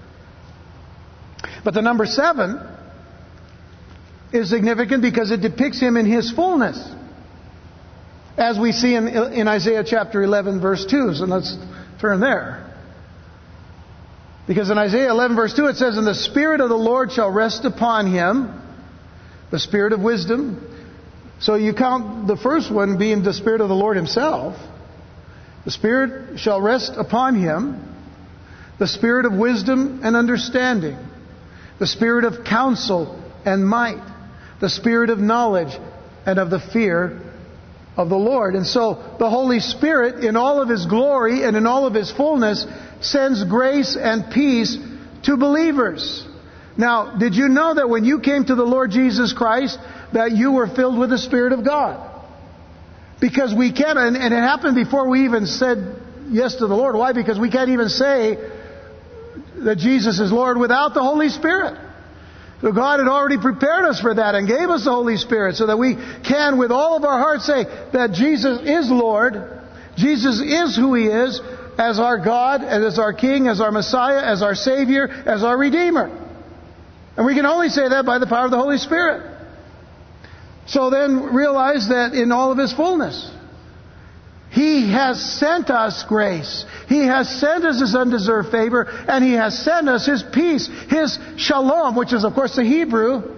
But the number 7 is significant because it depicts Him in His fullness. As we see in Isaiah chapter 11 verse 2. So let's turn there. Because in Isaiah 11 verse 2 it says, and the Spirit of the Lord shall rest upon Him, the Spirit of wisdom. So you count the first one being the Spirit of the Lord Himself. The Spirit shall rest upon Him, the Spirit of wisdom and understanding, the Spirit of counsel and might, the Spirit of knowledge and of the fear of the Lord. And so the Holy Spirit, in all of His glory and in all of His fullness, sends grace and peace to believers. Now, did you know that when you came to the Lord Jesus Christ, that you were filled with the Spirit of God? Because we can't, and it happened before we even said yes to the Lord. Why? Because we can't even say that Jesus is Lord without the Holy Spirit. So God had already prepared us for that and gave us the Holy Spirit so that we can with all of our hearts say that Jesus is Lord. Jesus is who He is, as our God, as our King, as our Messiah, as our Savior, as our Redeemer. And we can only say that by the power of the Holy Spirit. So then realize that in all of His fullness, He has sent us grace. He has sent us His undeserved favor, and He has sent us His peace, His shalom, which is of course the Hebrew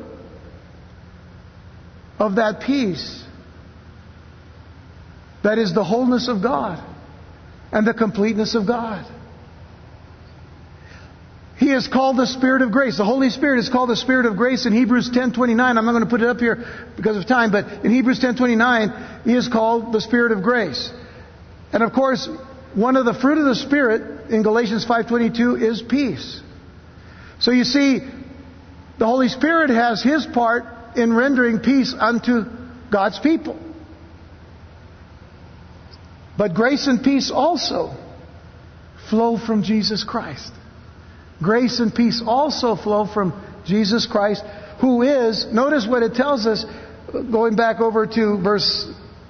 of that peace. That is the wholeness of God and the completeness of God. He is called the Spirit of grace. The Holy Spirit is called the Spirit of grace in Hebrews 10:29. I'm not going to put it up here because of time, but in Hebrews 10:29, He is called the Spirit of grace. And of course, one of the fruit of the Spirit in Galatians 5:22 is peace. So you see, the Holy Spirit has His part in rendering peace unto God's people. But grace and peace also flow from Jesus Christ. Grace and peace also flow from Jesus Christ, who is, notice what it tells us, going back over to verse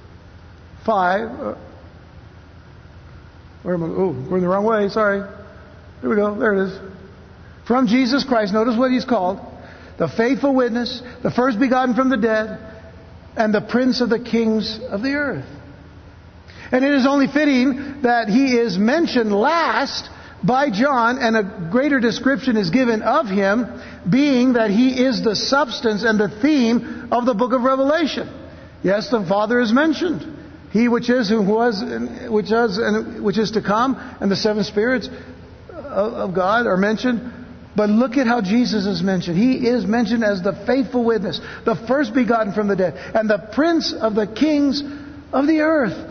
5. Where am I? Oh, we're in the wrong way, sorry. Here we go, there it is. From Jesus Christ, notice what He's called: the faithful witness, the first begotten from the dead, and the prince of the kings of the earth. And it is only fitting that He is mentioned last by John, and a greater description is given of Him, being that He is the substance and the theme of the book of Revelation. Yes, the Father is mentioned. He which is, who was, and which is, and which is to come, and the seven spirits of God are mentioned. But look at how Jesus is mentioned. He is mentioned as the faithful witness, the first begotten from the dead, and the prince of the kings of the earth.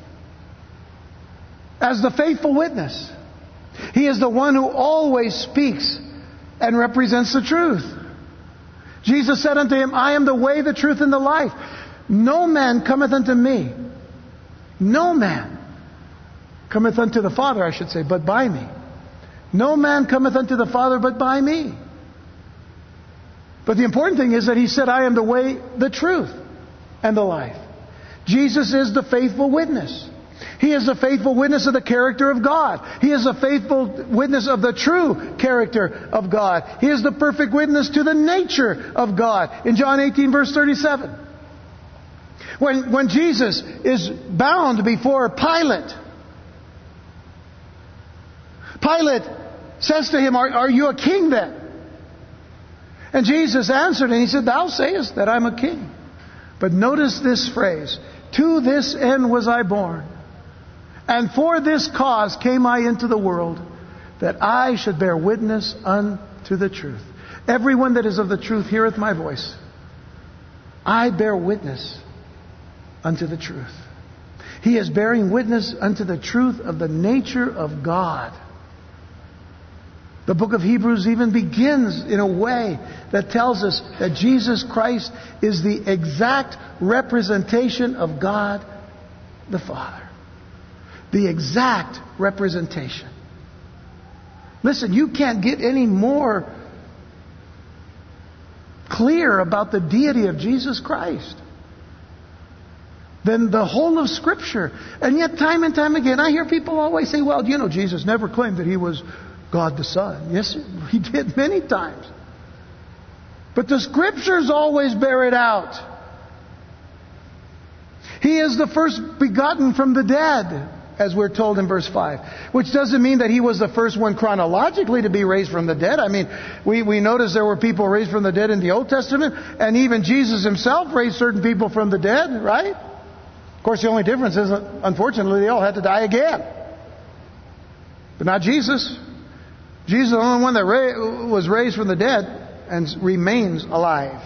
As the faithful witness, He is the one who always speaks and represents the truth. Jesus said unto him, I am the way, the truth, and the life. No man cometh unto me. No man cometh unto the Father, I should say, but by me. No man cometh unto the Father but by me. But the important thing is that He said, I am the way, the truth, and the life. Jesus is the faithful witness. He is the faithful witness of the character of God. He is the faithful witness of the true character of God. He is the perfect witness to the nature of God. In John 18 verse 37. When Jesus is bound before Pilate, Pilate says to Him, are you a king then? And Jesus answered and He said, Thou sayest that I'm a king. But notice this phrase, to this end was I born. And for this cause came I into the world, that I should bear witness unto the truth. Everyone that is of the truth heareth my voice. I bear witness unto the truth. He is bearing witness unto the truth of the nature of God. The book of Hebrews even begins in a way that tells us that Jesus Christ is the exact representation of God the Father. The exact representation. Listen, you can't get any more clear about the deity of Jesus Christ than the whole of Scripture. And yet time and time again I hear people always say, well, you know, Jesus never claimed that He was God the Son. Yes, He did many times. But the Scriptures always bear it out. He is the first begotten from the dead, as we're told in verse 5. Which doesn't mean that He was the first one chronologically to be raised from the dead. I mean, we notice there were people raised from the dead in the Old Testament. And even Jesus Himself raised certain people from the dead, right? Of course, the only difference is, unfortunately, they all had to die again. But not Jesus. Jesus is the only one that was raised from the dead and remains alive.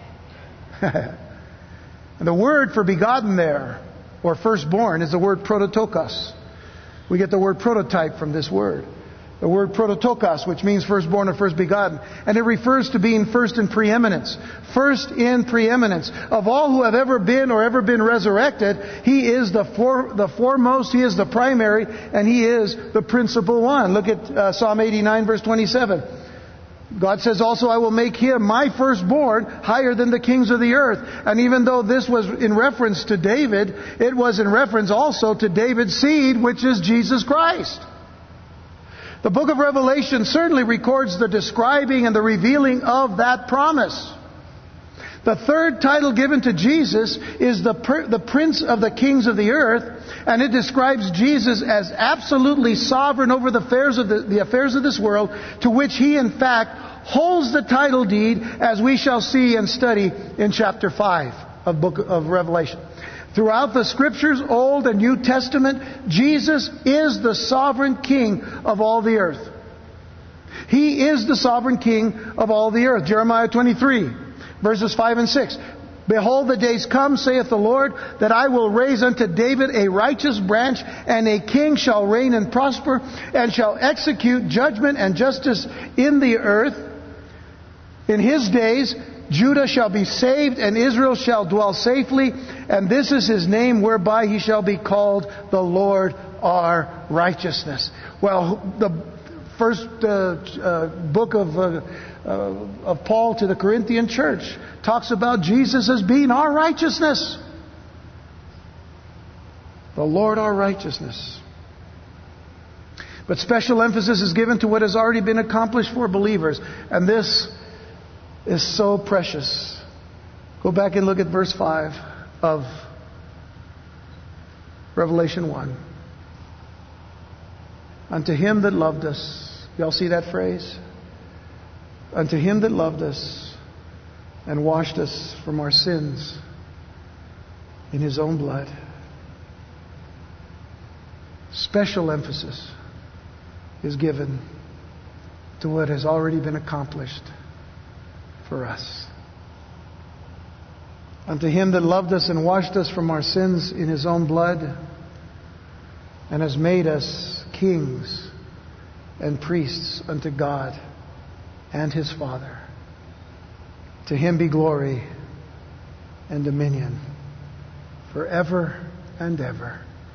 And the word for begotten there, or firstborn, is the word prototokos. We get the word prototype from this word. The word prototokos, which means firstborn or first begotten. And it refers to being first in preeminence. First in preeminence. Of all who have ever been or ever been resurrected, He is the foremost, He is the primary, and He is the principal one. Look at Psalm 89 verse 27. God says also, I will make Him my firstborn higher than the kings of the earth. And even though this was in reference to David, it was in reference also to David's seed, which is Jesus Christ. The book of Revelation certainly records the describing and the revealing of that promise. The third title given to Jesus is the Prince of the Kings of the Earth, and it describes Jesus as absolutely sovereign over the affairs of this world, to which He in fact holds the title deed, as we shall see and study in chapter 5 of book of Revelation. Throughout the Scriptures, Old and New Testament, Jesus is the sovereign King of all the earth. He is the sovereign King of all the earth. Jeremiah 23, verses 5 and 6. Behold, the days come, saith the Lord, that I will raise unto David a righteous branch, and a king shall reign and prosper, and shall execute judgment and justice in the earth. In his days Judah shall be saved, and Israel shall dwell safely, and this is his name whereby he shall be called the Lord our righteousness. Well, the first book of Paul to the Corinthian church talks about Jesus as being our righteousness. The Lord our righteousness. But special emphasis is given to what has already been accomplished for believers. And this is so precious. Go back and look at verse 5 of Revelation 1. Unto him that loved us. Y'all see that phrase? Unto him that loved us and washed us from our sins in his own blood. Special emphasis is given to what has already been accomplished for us. Unto him that loved us and washed us from our sins in his own blood, and has made us kings and priests unto God and his Father. To him be glory and dominion forever and ever.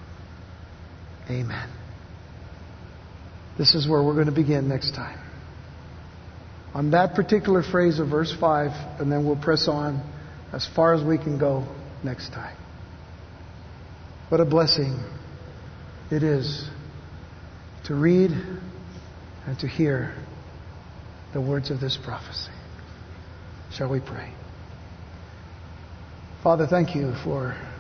Amen. This is where we're going to begin next time. On that particular phrase of verse 5, and then we'll press on as far as we can go next time. What a blessing it is to read and to hear the words of this prophecy. Shall we pray? Father, thank you for